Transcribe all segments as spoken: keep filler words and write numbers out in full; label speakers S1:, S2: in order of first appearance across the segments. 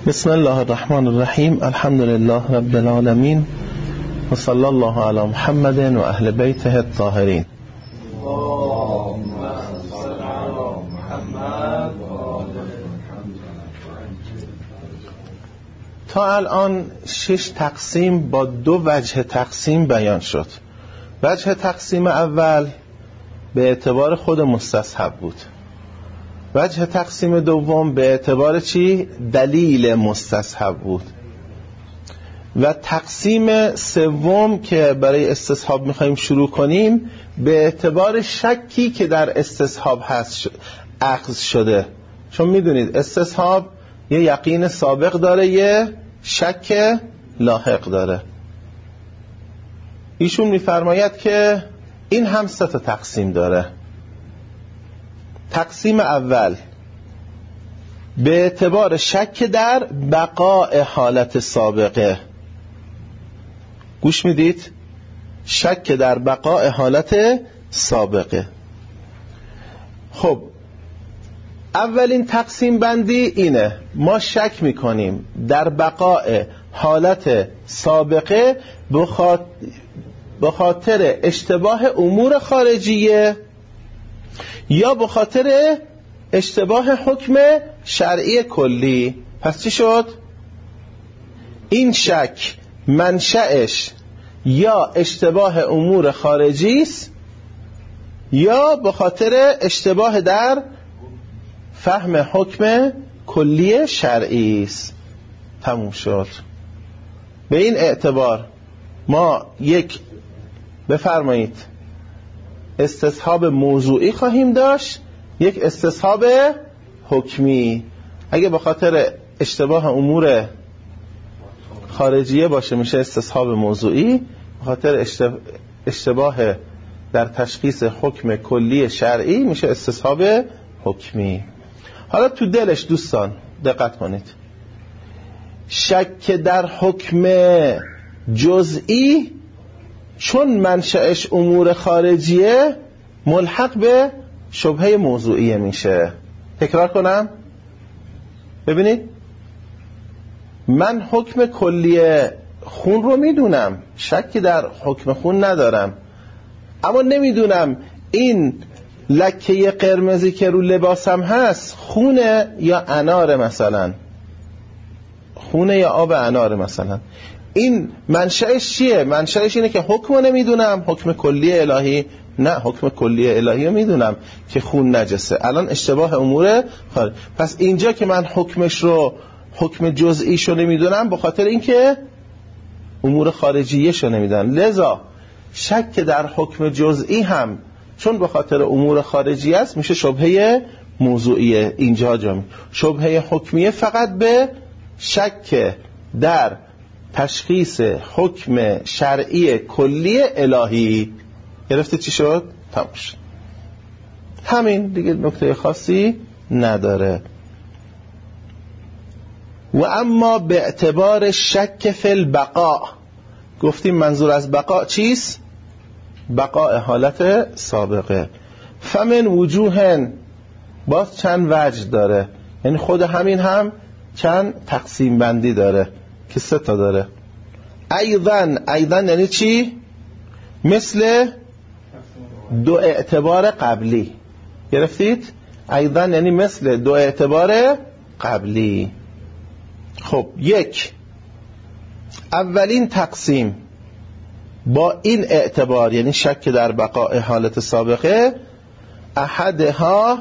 S1: بسم الله الرحمن الرحیم. الحمد لله رب العالمین و صلی الله علی محمد و اهل بیته الطاهرین. تا الان شش تقسیم با دو وجه تقسیم بیان شد. وجه تقسیم اول به اعتبار خود مستصحب بود. وجه تقسیم دوم به اعتبار چی؟ دلیل مستصحب بود. و تقسیم سوم که برای استصحاب میخواییم شروع کنیم به اعتبار شکی که در استصحاب هست اخذ شده. چون میدونید استصحاب یه یقین سابق داره، یه شک لاحق داره. ایشون میفرماید که این هم سه تا تقسیم داره. تقسیم اول به اعتبار شک در بقاء حالت سابقه. گوش میدید؟ شک در بقاء حالت سابقه. خب اولین تقسیم بندی اینه، ما شک میکنیم در بقاء حالت سابقه به خاطر اشتباه امور خارجیه یا به خاطر اشتباه حکم شرعی کلی. پس چی شد؟ این شک منشأش یا اشتباه امور خارجی است یا به خاطر اشتباه در فهم حکم کلی شرعی است. تموم شد. به این اعتبار ما یک بفرمایید استصحاب موضوعی خواهیم داشت، یک استصحاب حکمی. اگه به خاطر اشتباه امور خارجیه باشه میشه استصحاب موضوعی، به خاطر اشتباه در تشخیص حکم کلی شرعی میشه استصحاب حکمی. حالا تو دلش دوستان دقت کنید، شک در حکم جزئی چون منشأش امور خارجیه ملحق به شبهه موضوعیه میشه. تکرار کنم ببینید، من حکم کلی خون رو میدونم، شکی در حکم خون ندارم، اما نمیدونم این لکه قرمزی که رو لباسم هست خونه یا اناره، مثلا خونه یا آب اناره مثلا. این منشأش چیه؟ منشأش اینه که حکم رو نمیدونم، حکم کلی الهی نه، حکم کلی الهی رو میدونم که خون نجسه. الان اشتباه امور خارج. پس اینجا که من حکمش رو حکم جزئیش رو نمیدونم به خاطر اینکه امور خارجیش رو نمیدونم. لذا شک در حکم جزئی هم چون به خاطر امور خارجی است میشه شبهه موضوعیه. اینجا جا شبهه حکمیه فقط به شک در تشخیص حکم شرعی کلی الهی. گرفته چی شد؟ تمام شد. همین دیگه، نکته خاصی نداره. و اما به اعتبار شک فی البقاء، گفتیم منظور از بقاء چیست؟ بقاء حالت سابقه. فمن وجوهن، باز چند وجه داره، یعنی خود همین هم چند تقسیم بندی داره که سه تا داره. ایضا، ایضا یعنی چی؟ مثل دو اعتبار قبلی. گرفتید؟ ایضا یعنی مثل دو اعتبار قبلی. خب یک، اولین تقسیم با این اعتبار یعنی شک در بقاء حالت سابقه، احدها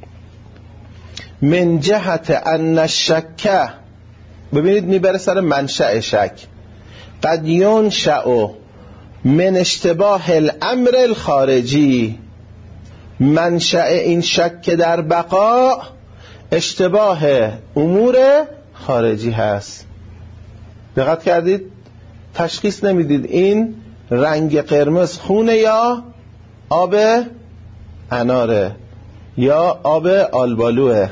S1: من جهت ان الشک، ببینید میبره سر منشأ شک، قد ینشأ من اشتباه الامر الخارجی. منشأ این شک در بقاء اشتباه امور خارجی هست. دقت کردید؟ تشخیص نمیدید این رنگ قرمز خونه یا آب اناره یا آب آلبالوه.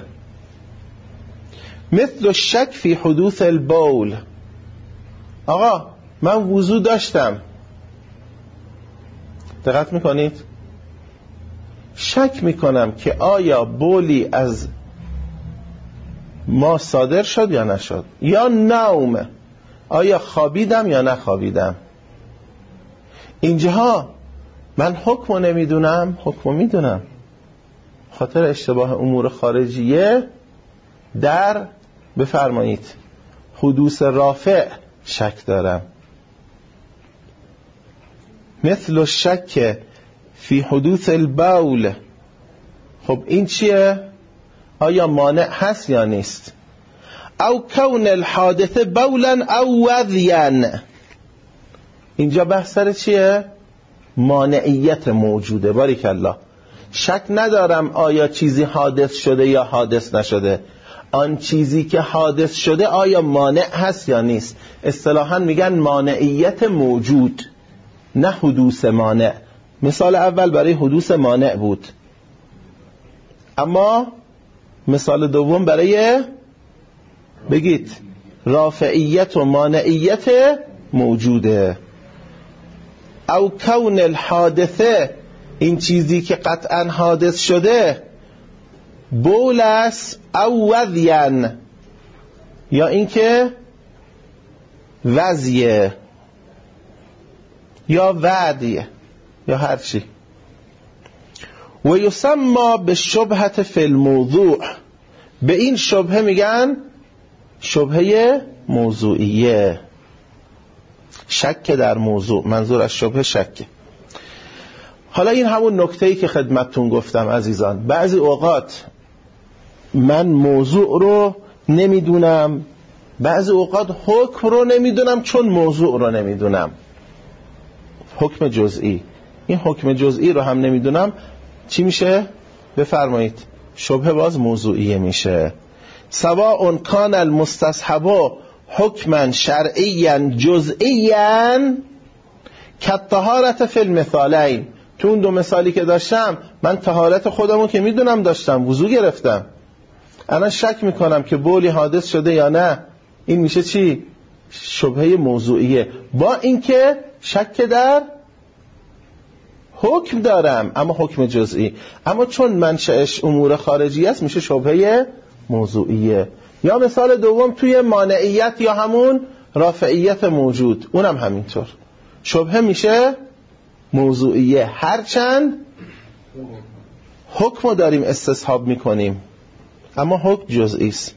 S1: مثل الشک فی حدوث البول، آقا من وضو داشتم، دقت میکنید؟ شک میکنم که آیا بولی از ما صادر شد یا نشد. یا نوم، آیا خوابیدم یا نخوابیدم. اینجاها من حکمو نمیدونم، حکمو میدونم، خاطر اشتباه امور خارجیه در بفرمایید حدوث رافع شک دارم. مثل الشک فی حدوث البول. خب این چیه؟ آیا مانع هست یا نیست؟ او کون الحادث بولا او وذیا. اینجا بحث سر چیه؟ مانعیت موجوده. باریک الله. شک ندارم آیا چیزی حادث شده یا حادث نشده. آن چیزی که حادث شده آیا مانع هست یا نیست. اصطلاحاً میگن مانعیت موجود، نه حدوث مانع. مثال اول برای حدوث مانع بود، اما مثال دوم برای بگید رافعیت و مانعیت موجوده. او کون الحادثه، این چیزی که قطعا حادث شده، بولس او وذین، یا اینکه وذیه یا وعدیه یا هر چی. و یسمى بالشبهة فی الموضوع. به این شبهه میگن شبهه موضوعیه، شک در موضوع. منظور از شبهه شکه. حالا این همون نکته‌ای که خدمتتون گفتم عزیزان، بعضی اوقات من موضوع رو نمیدونم، بعضی اوقات حکم رو نمیدونم چون موضوع رو نمیدونم. حکم جزئی، این حکم جزئی رو هم نمیدونم، چی میشه؟ بفرمایید شبهه باز موضوعیه میشه. سواء کان المستصحب حکما شرعیا جزئیا کالطهارة فی المثالین. تو اون دو مثالی که داشتم من طهارت خودمو که میدونم داشتم، وضو گرفتم، الان شک میکنم که بولی حادث شده یا نه. این میشه چی؟ شبهه موضوعیه، با اینکه شک در حکم دارم اما حکم جزئی. اما چون منشأش امور خارجی است میشه شبهه موضوعیه. یا مثال دوم توی مانعیت یا همون رافعیت موجود، اونم همینطور شبهه میشه موضوعیه، هرچند حکم داریم استصحاب میکنیم اما حکم جزئی است.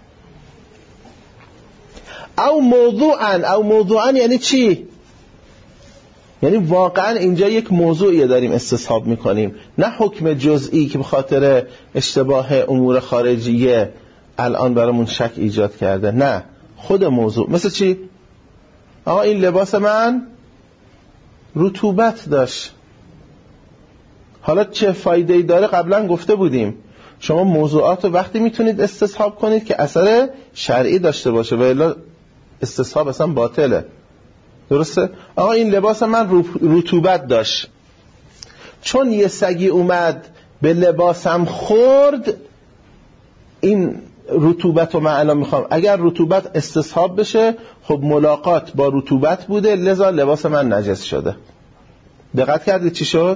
S1: او موضوعا، او موضوعا یعنی چی؟ یعنی واقعا اینجا یک موضوعی داریم استصحاب میکنیم، نه حکم جزئی که به خاطر اشتباه امور خارجیه الان برامون شک ایجاد کرده. نه، خود موضوع. مثل چی؟ آقا این لباس من رطوبت داشت. حالا چه فایده‌ای داره؟ قبلا گفته بودیم شما موضوعات رو وقتی میتونید استصحاب کنید که اثر شرعی داشته باشه و الا استصحاب اصلا باطله. درسته؟ آقا این لباس من رطوبت داشت، چون یه سگی اومد به لباسم خورد، این رطوبت رو من الان میخوام اگر رطوبت استصحاب بشه، خب ملاقات با رطوبت بوده لذا لباس من نجس شده. دقت کردید چی شد؟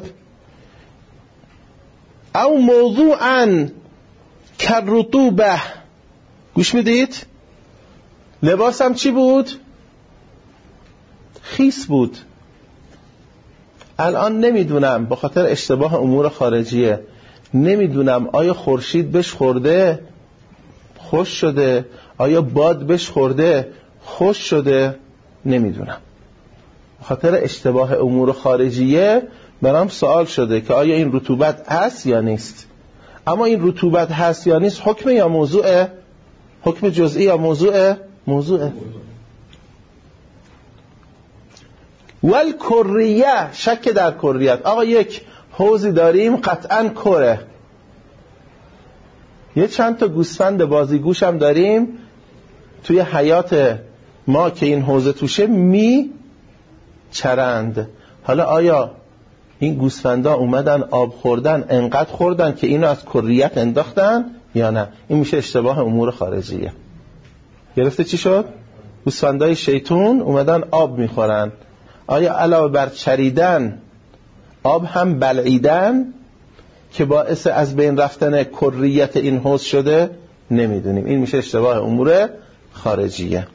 S1: او موضوعا کرطوبه. گوش میدید؟ لباسم چی بود؟ خیس بود. الان نمیدونم به خاطر اشتباه امور خارجیه نمیدونم آیا خورشید بهش خورده خوش شده، آیا باد بهش خورده خوش شده، نمیدونم. به خاطر اشتباه امور خارجیه برام سوال شده که آیا این رطوبت هست یا نیست. اما این رطوبت هست یا نیست حکم یا موضوعه؟ حکم جزئی یا موضوعه؟ موضوعه. والکریه، شک در کریت. آقا یک حوضی داریم قطعاً کره، یه چند تا گوسفند بازیگوش هم داریم توی حیات ما که این حوض توشه می چرند. حالا آیا این گوسفندا اومدن آب خوردن انقدر خوردن که اینو از کریت انداختن یا نه؟ این میشه اشتباه امور خارجیه. گرفته چی شد؟ گوسفندای شیطون اومدن آب میخورن، آیا علاوه بر چریدن آب هم بلعیدن که باعث از بین رفتن کریت این حوض شده نمیدونیم. این میشه اشتباه امور خارجیه.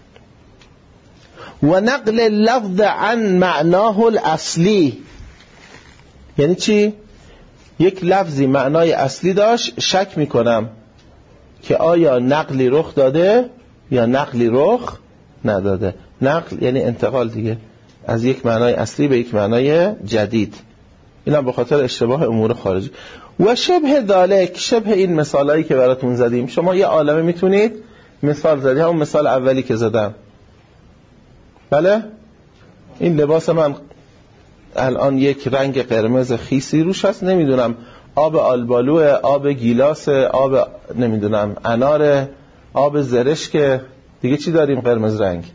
S1: و نقل اللفظ عن معناه الاصلی، یعنی چی؟ یک لفظی معنای اصلی داشت، شک میکنم که آیا نقلی رخ داده یا نقلی رخ نداده. نقل یعنی انتقال دیگه، از یک معنای اصلی به یک معنای جدید. این هم به خاطر اشتباه امور خارجی. و شبه ذالک، شبه این مثالایی که براتون زدیم، شما یه عالمه میتونید مثال زدی، همون مثال اولی که زدم. بله این لباس من الان یک رنگ قرمز خیسی روش هست، نمیدونم آب آلبالو، آب گیلاس، آب نمیدونم انار، آب زرشک، دیگه چی داریم قرمز رنگ؟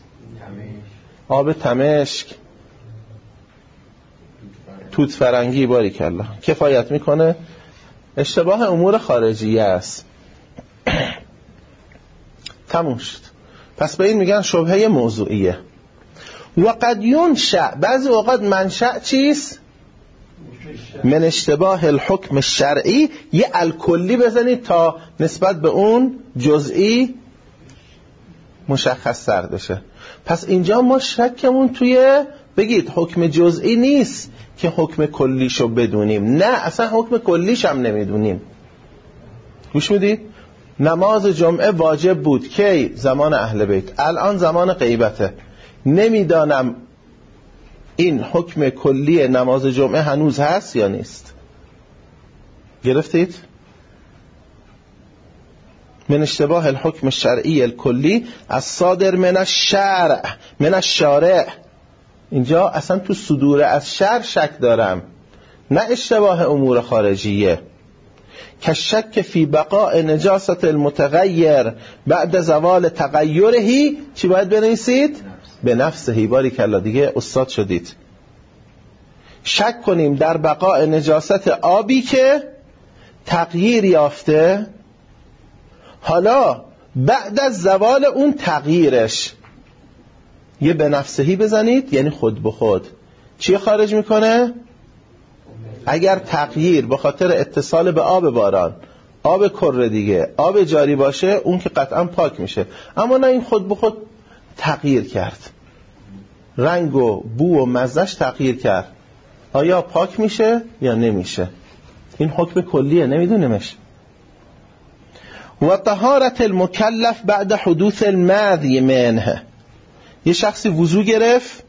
S1: آب تمشک، توت فرنگی. باریکالله، کفایت میکنه. اشتباه امور خارجیه است. تموم شد. پس به این میگن شبهه موضوعیه. و قد ینشأ، بعضی اوقات منشأ چیست؟ من اشتباه الحکم الشرعی. یه الکلی بزنید تا نسبت به اون جزئی مشخص تر بشه. پس اینجا ما شکمون توی بگید حکم جزئی نیست که حکم کلیشو بدونیم، نه اصلا حکم کلیش هم نمیدونیم. گوش میدید؟ نماز جمعه واجب بود کی؟ زمان اهل بیت. الان زمان غیبته، نمیدانم این حکم کلی نماز جمعه هنوز هست یا نیست. گرفتید؟ من اشتباه الحکم الشرعی الکلی از صادر من الشرع من الشارع. اینجا اصلا تو صدور از شرع شک دارم، نه اشتباه امور خارجیه. که شک فی بقاء نجاست المتغیر بعد زوال تغییرهی. چی باید بنویسید؟ به نفسهی. باریکالله، دیگه استاد شدید. شک کنیم در بقاء نجاست آبی که تغییر یافته، حالا بعد از زوال اون تغییرش. یه به نفسهی بزنید یعنی خود به خود. چی خارج میکنه؟ اگر تغییر به خاطر اتصال به آب باران، آب کره دیگه، آب جاری باشه، اون که قطعا پاک میشه. اما نه، این خود به خود تغییر کرد، رنگ و بو و مزهش تغییر کرد، آیا پاک میشه یا نمیشه؟ این حکم کلیه، نمیدونیمش. و طهارت المکلف بعد حدوث المذی منه. یه شخصی وضو گرفت،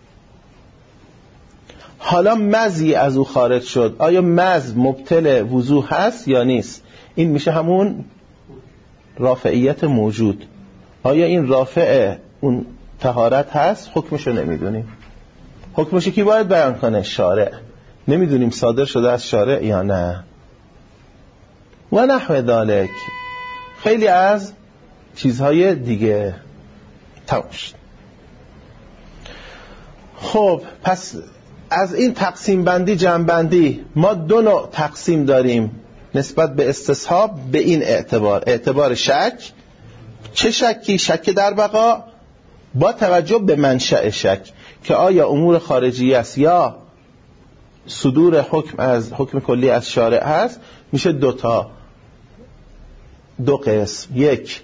S1: حالا مزی از او خارج شد، آیا مز مبطل وضو هست یا نیست؟ این میشه همون رافعیت موجود. آیا این رافع اون طهارت هست؟ حکمشو نمیدونیم. حکمشو کی باید بیان کنه؟ شارع. نمیدونیم صادر شده از شارع یا نه. و نحو ذالک، خیلی از چیزهای دیگه. تمام شد. خب پس از این تقسیم بندی جمع بندی ما دو نوع تقسیم داریم نسبت به استصحاب به این اعتبار. اعتبار شک. چه شکی؟ شک در بقا با توجه به منشأ شک، که آیا امور خارجی است یا صدور حکم از حکم کلی از شارع هست. میشه دوتا، دو قسم. یک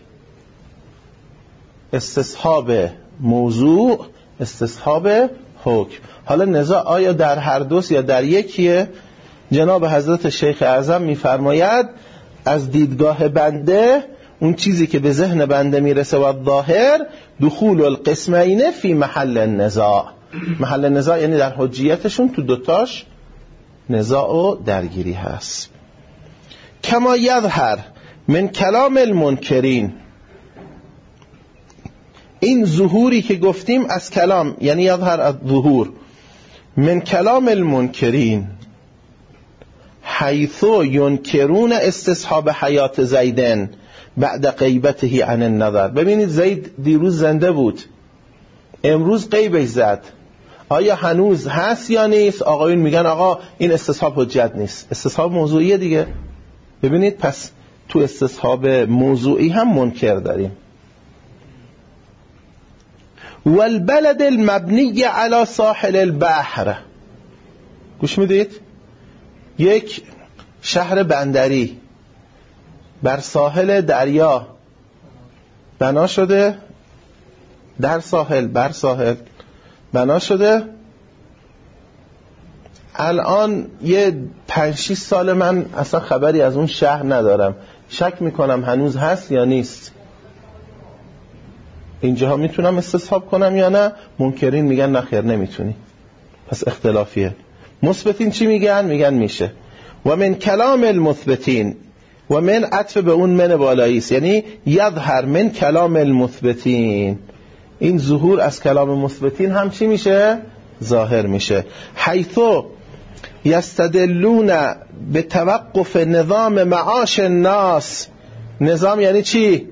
S1: استصحاب موضوع، استصحاب حکم. حالا نزاع آیا در هر دوست یا در یکیه؟ جناب حضرت شیخ اعظم میفرماید از دیدگاه بنده اون چیزی که به ذهن بنده میرسه و ظاهر دخول القسمین فی محل النزاع. محل نزاع یعنی در حجیتشون تو دوتاش نزاع و درگیری هست. کما یظهر من کلام المنکرین. این ظهوری که گفتیم از کلام، یعنی یظهر از ظهور من کلام المنکرین حیث ینکرون استصحاب حیات زیدن بعد غیبته عن النظر. ببینید زید دیروز زنده بود، امروز غیبش زد، آیا هنوز هست یا نیست؟ آقایون میگن آقا این استصحاب حجت نیست، استصحاب موضوعیه دیگه. ببینید پس تو استصحاب موضوعی هم منکر داریم. والبلد المبنی علی ساحل البحر. گوش میدید؟ یک شهر بندری بر ساحل دریا بنا شده، در ساحل بر ساحل بنا شده. الان یه پنج شیش سال من اصلا خبری از اون شهر ندارم، شک میکنم هنوز هست یا نیست. اینجاها میتونم استصحاب کنم یا نه؟ منکرین میگن نخیر نمیتونی، پس اختلافیه. مثبتین چی میگن؟ میگن میشه. و من کلام المثبتین، و من عطف به اون من بالایی است، یعنی یظهر من کلام المثبتین، این ظهور از کلام مثبتین هم چی میشه؟ ظاهر میشه. حیثو یستدلون به توقف نظام معاش الناس. نظام یعنی چی؟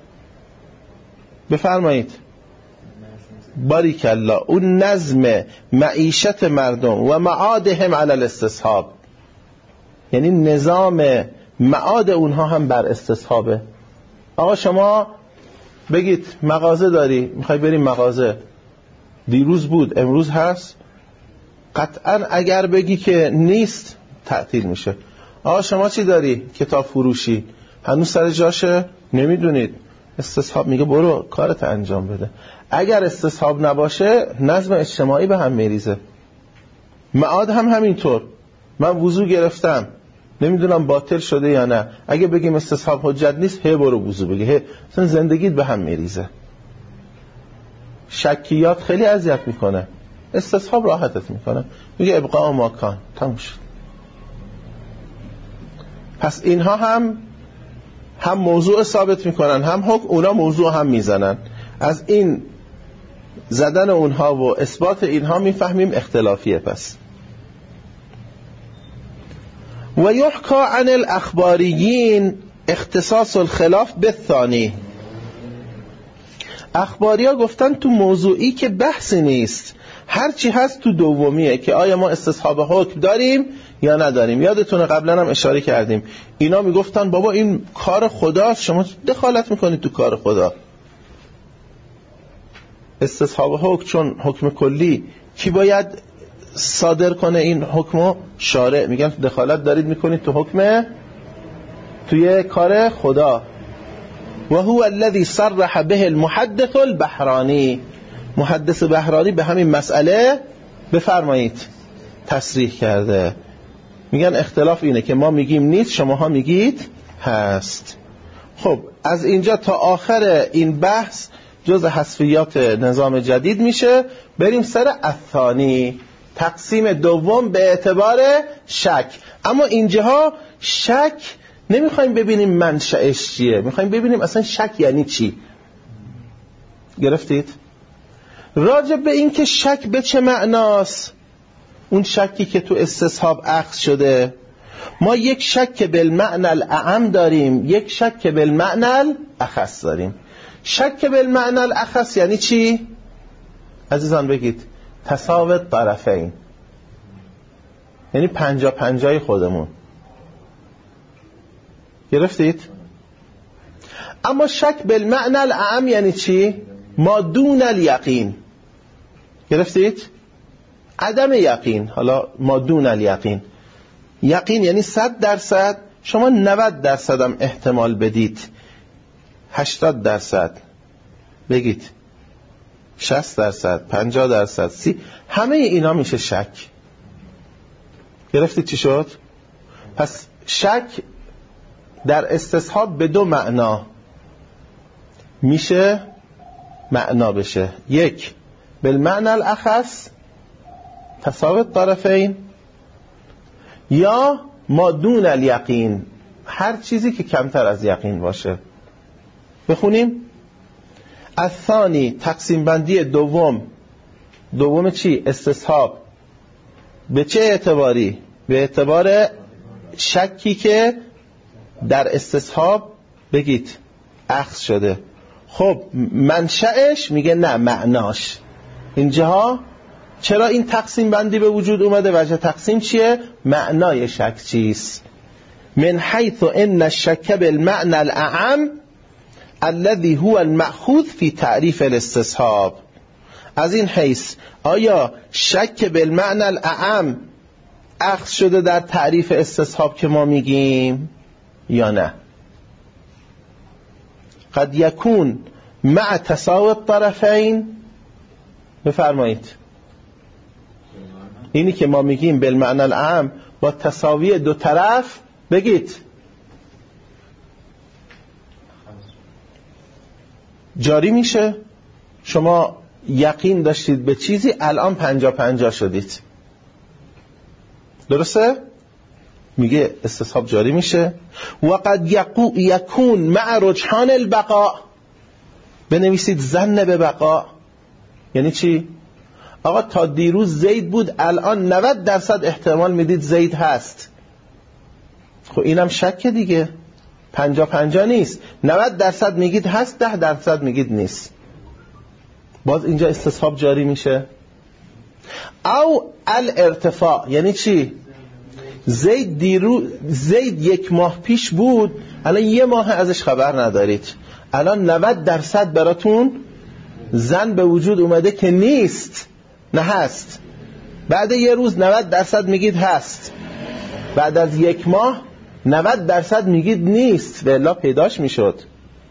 S1: بفرمایید. باریک الله. اون نظم معیشت مردم و معادهم علی الاستصحاب، یعنی نظام معاد اونها هم بر استصحابه. آقا شما بگید مغازه داری، میخوای بریم مغازه، دیروز بود امروز هست، قطعا اگر بگی که نیست تعطیل میشه. آقا شما چی داری؟ کتاب فروشی، هنوز سر جاشه؟ نمیدونید. استصحاب میگه برو کارت انجام بده. اگر استصحاب نباشه نظم اجتماعی به هم میریزه. معاد هم همینطور. من وضو گرفتم، نمیدونم باطل شده یا نه، اگه بگیم استصحاب حجت نیست، هی برو وضو بگی، هی اصلا زندگیت به هم میریزه. شکیات خیلی اذیت میکنه، استصحاب راحتت میکنه، میگه ابقاء ماکان، تموم شد. پس اینها هم هم موضوع ثابت میکنن، هم حکم. اونا موضوع هم میزنن. از این زدن اونها و اثبات اینها میفهمیم اختلافیه. پس و یحکى عن الاخباریین اختصاص الخلاف بالثانی. اخباری ها گفتن تو موضوعی که بحثی نیست، هرچی هست تو دومیه که آیا ما استصحاب حکم داریم یا نداریم. یادتونه قبلا هم اشاره کردیم اینا میگفتن بابا این کار خداست، شما دخالت میکنید تو کار خدا. استصحاب حکم چون حکم کلی، کی باید صادر کنه این حکمو؟ شارع. میگن دخالت دارید میکنید تو حکم، توی کار خدا. و هو الذي صرح به المحدث البحرانی. محدث بحرانی به همین مسئله بفرمایید تصریح کرده. میگن اختلاف اینه که ما میگیم نیست، شماها میگید هست. خب از اینجا تا آخر این بحث جز حذفیات نظام جدید میشه. بریم سر الثانی، تقسیم دوم به اعتبار شک. اما اینجاها شک نمیخوایم ببینیم منشأش چیه، میخوایم ببینیم اصلا شک یعنی چی. گرفتید؟ راجع به این که شک به چه معناست، اون شکی که تو استصحاب اخذ شده، ما یک شک بالمعنى الاعم داریم، یک شک بالمعنى الاخص داریم. شک بالمعنى الاخص یعنی چی؟ عزیزان بگید. تساوت طرفین، یعنی پنجا پنجای خودمون. گرفتید؟ اما شک بالمعنى الاعم یعنی چی؟ ما دون الیقین. گرفتید؟ عدم یقین. حالا ما دون الیقین، یقین یعنی صد درصد، شما نود درصد هم احتمال بدید، هشتاد درصد بگید، شصت درصد، پنجاه درصد، سی، همه اینا میشه شک. گرفتید چی شد؟ پس شک در استصحاب به دو معنا میشه معنا بشه. یک بالمعنى الاخص تساوت طرفین، یا ما دون الیقین، هر چیزی که کمتر از یقین باشه. بخونیم. الثانی، تقسیم بندی دوم. دوم چی؟ استصحاب. به چه اعتباری؟ به اعتبار شکی که در استصحاب بگید اخذ شده. خب منشأش میگه نه معناش. اینجاها چرا این تقسیم بندی به وجود اومده؟ وجه تقسیم چیه؟ معنای شک چیست؟ من حیث ان الشک بالمعنى الاعم الذي هو المأخوذ في تعریف الاستصحاب. از این حیث آیا شک بالمعنى الاعم اخذ شده در تعریف استصحاب که ما میگیم یا نه؟ قد یکون مع تساوی الطرفین. بفرمایید. اینی که ما میگیم بالمعنى العام با تساوی دو طرف، بگید جاری میشه. شما یقین داشتید به چیزی، الان پنجا پنجا شدید، درسته؟ میگه استصحاب جاری میشه. و قد یکون مع رجحان البقاء. بنویسید ظن به بقا. یعنی چی؟ آقا تا دیروز زید بود، الان نود درصد احتمال میدید زید هست. خب اینم شک دیگه، پنجا پنجا نیست. نود درصد میگید هست، ده درصد میگید نیست. باز اینجا استصحاب جاری میشه. او الارتفاع. یعنی چی؟ زید دیرو زید یک ماه پیش بود، الان یه ماه ازش خبر ندارید، الان نود درصد براتون زن به وجود اومده که نیست، نه هست. بعد یه روز نود درصد میگید هست، بعد از یک ماه نود درصد میگید نیست، و الا پیداش میشد.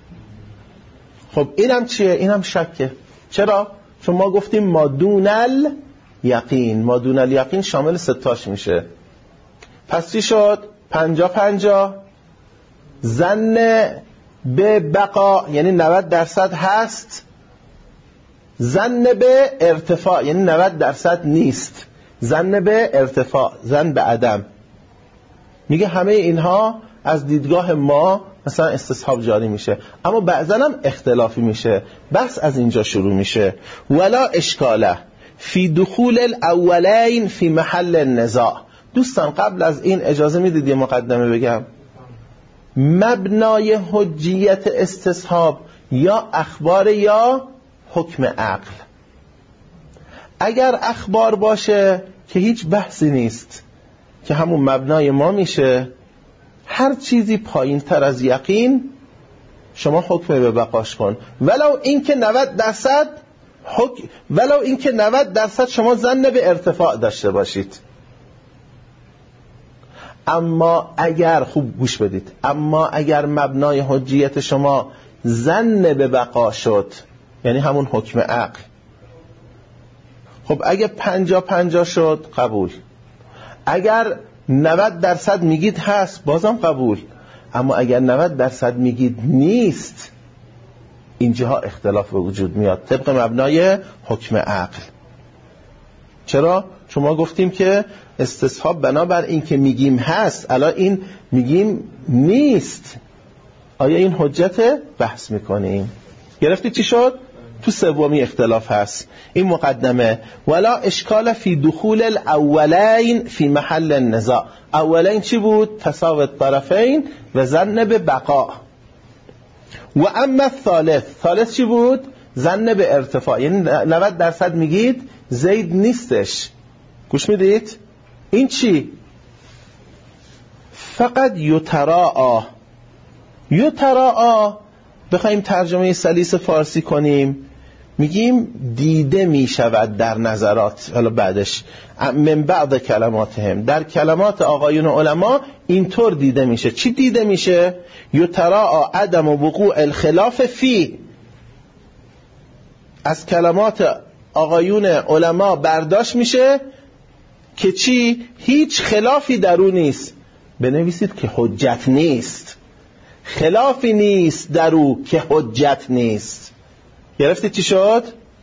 S1: خب اینم چیه؟ اینم شکه. چرا؟ چون ما گفتیم ما دون الیقین، ما دون الیقین شامل ستاش میشه. پس چی شد؟ پنجا پنجا. ظن به بقا یعنی نود درصد هست، ظن به ارتفاع یعنی نود درصد نیست، ظن به ارتفاع، ظن به عدم. میگه همه اینها از دیدگاه ما مثلا استصحاب جاری میشه، اما بعضا هم اختلافی میشه. بس از اینجا شروع میشه. ولا اشکاله فی دخول الاولین فی محل النزاع. دوستان قبل از این اجازه میدید یه مقدمه بگم. مبنای حجیت استصحاب یا اخبار یا حکم عقل. اگر اخبار باشه که هیچ بحثی نیست، که همون مبنای ما میشه. هر چیزی پایین تر از یقین شما حکم به بقاش کن، ولو این که نود درصد حکم، ولو این که نود درصد شما ظن به ارتفاع داشته باشید. اما اگر، خوب گوش بدید، اما اگر مبنای حجیت شما ظن به بقا شد، یعنی همون حکم عقل، خب اگه پنجا پنجا شد قبول، اگر نود درصد میگید هست بازم قبول، اما اگر نود درصد میگید نیست، اینجاها اختلاف به وجود میاد طبق مبنای حکم عقل. چرا؟ چون ما گفتیم که استصحاب بنابر این که میگیم هست، الان این میگیم نیست، آیا این حجت؟ بحث میکنیم. گرفتی چی شد؟ تو سومی اختلاف هست. این مقدمه. ولا اشکال فی دخول الاولین فی محل النزاع. اولین چی بود؟ تساوی الطرفین و ظن به بقا. و اما الثالث، ثالث چی بود؟ ظن به ارتفاع، یعنی نود درصد میگید زید نیستش. گوش میدید؟ این چی؟ فقط یتراعا. یتراعا بخوایم ترجمه سلیس فارسی کنیم میگیم دیده میشود در نظرات. حالا بعدش من بعد کلماتهم، در کلمات آقایون علما اینطور دیده میشه. چی دیده میشه؟ یتراعا عدم وقوع الخلاف فی. از کلمات آقایون علما برداشت میشه که چی؟ هیچ خلافی در اون نیست. بنویسید که حجت نیست، خلافی نیست در او که حجت نیست. گرفتید چی شد؟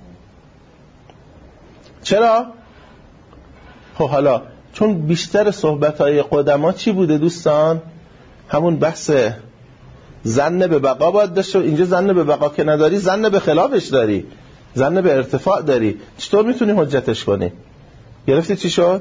S1: چرا؟ خب حالا چون بیشتر صحبت‌های قدما چی بوده دوستان؟ همون بحث ظن به بقا باید داشته. اینجا ظن به بقا که نداری، ظن به خلافش داری، ظن به ارتفاع داری. چطور میتونی حجتش کنی؟ گرفتید چی شد؟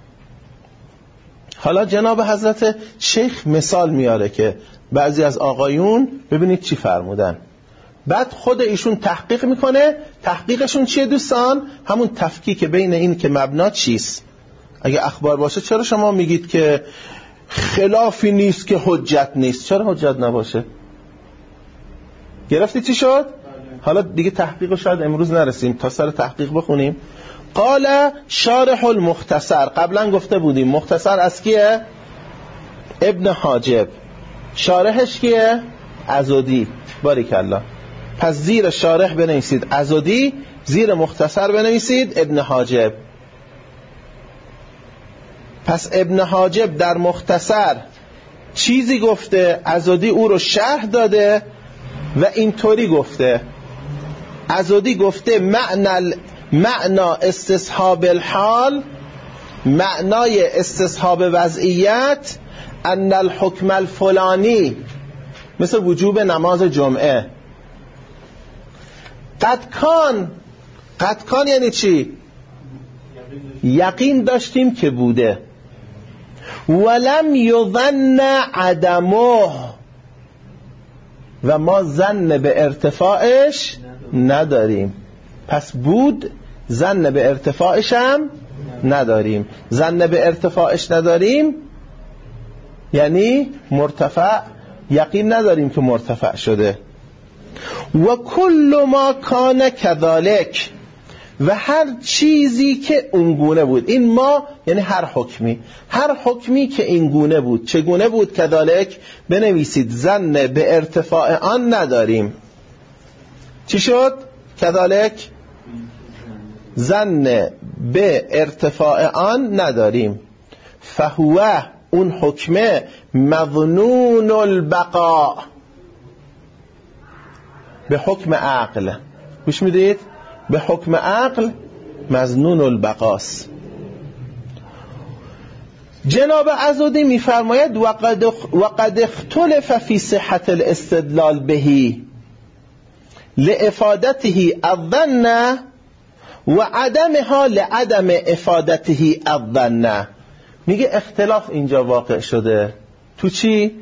S1: حالا جناب حضرت شیخ مثال میاره که بعضی از آقایون ببینید چی فرمودن، بعد خود ایشون تحقیق میکنه. تحقیقشون چیه دوستان؟ همون تفکیک بین این که مبنا چیست. اگه اخبار باشه چرا شما میگید که خلافی نیست که حجت نیست؟ چرا حجت نباشه؟ گرفتی چی شد؟ حالا دیگه تحقیق شاید امروز نرسیم، تا سر تحقیق بخونیم. قال شارح المختصر، قبلا گفته بودیم مختصر از کیه؟ ابن حاجب. شارحش کیه؟ عضدی. باریکالله. پس زیر شارح بنویسید عضدی، زیر مختصر بنویسید ابن حاجب. پس ابن حاجب در مختصر چیزی گفته، عضدی او رو شرح داده و اینطوری گفته. عضدی گفته معنی معنا استصحاب الحال، معنای استصحاب وضعیت، ان الحکم الفلانی مثل وجوب نماز جمعه. قد کان، قد کان یعنی چی؟ یقین داشتیم که بوده. ولم یظن عدمه، و ما ظن به ارتفاعش نداریم. پس بود، ظن به ارتفاعش هم نداریم. ظن به ارتفاعش نداریم یعنی مرتفع، یقین نداریم که مرتفع شده. و کل ما کان کذالک، و هر چیزی که اونگونه بود. این ما یعنی هر حکمی، هر حکمی که اینگونه بود. چگونه بود؟ کذالک بنویسید ظن به ارتفاع آن نداریم. چی شد؟ کذالک ظن به ارتفاع آن نداریم. فهو، اون حکمه، مظنون البقاء، به حکم عقل. گوش میدید؟ به حکم عقل مظنون البقاس. جناب عضدی میفرماید وقد وقد اختلف فی صحت الاستدلال بهی لافادته الظن و عدمها لعدم افادته الظن. میگه اختلاف اینجا واقع شده. تو چی؟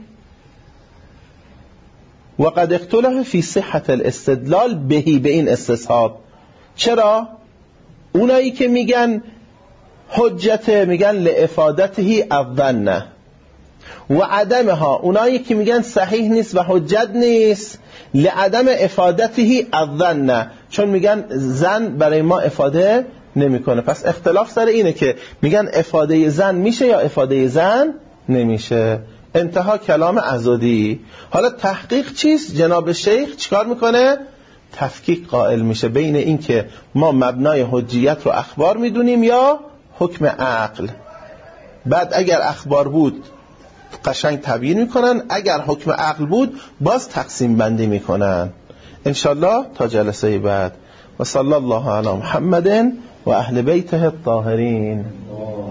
S1: وقد اختلف فی صحت الاستدلال بهی، به این استصحاب. چرا؟ اونایی که میگن حجت میگن لافادته الظن و عدمها، اونایی که میگن صحیح نیست و حجت نیست لعدم افادته الظن، چون میگن ظن برای ما افاده نمیکنه. پس اختلاف سر اینه که میگن افاده ظن میشه یا افاده ظن نمیشه. انتها کلام عضدی. حالا تحقیق چیست؟ جناب شیخ چیکار میکنه؟ تفکیک قائل میشه بین این که ما مبنای حجیت رو اخبار میدونیم یا حکم عقل. بعد اگر اخبار بود قشنگ تبیین میکنن، اگر حکم عقل بود باز تقسیم بندی میکنن. انشالله تا جلسه بعد. و صلی الله علی محمد و اهل بیته الطاهرین.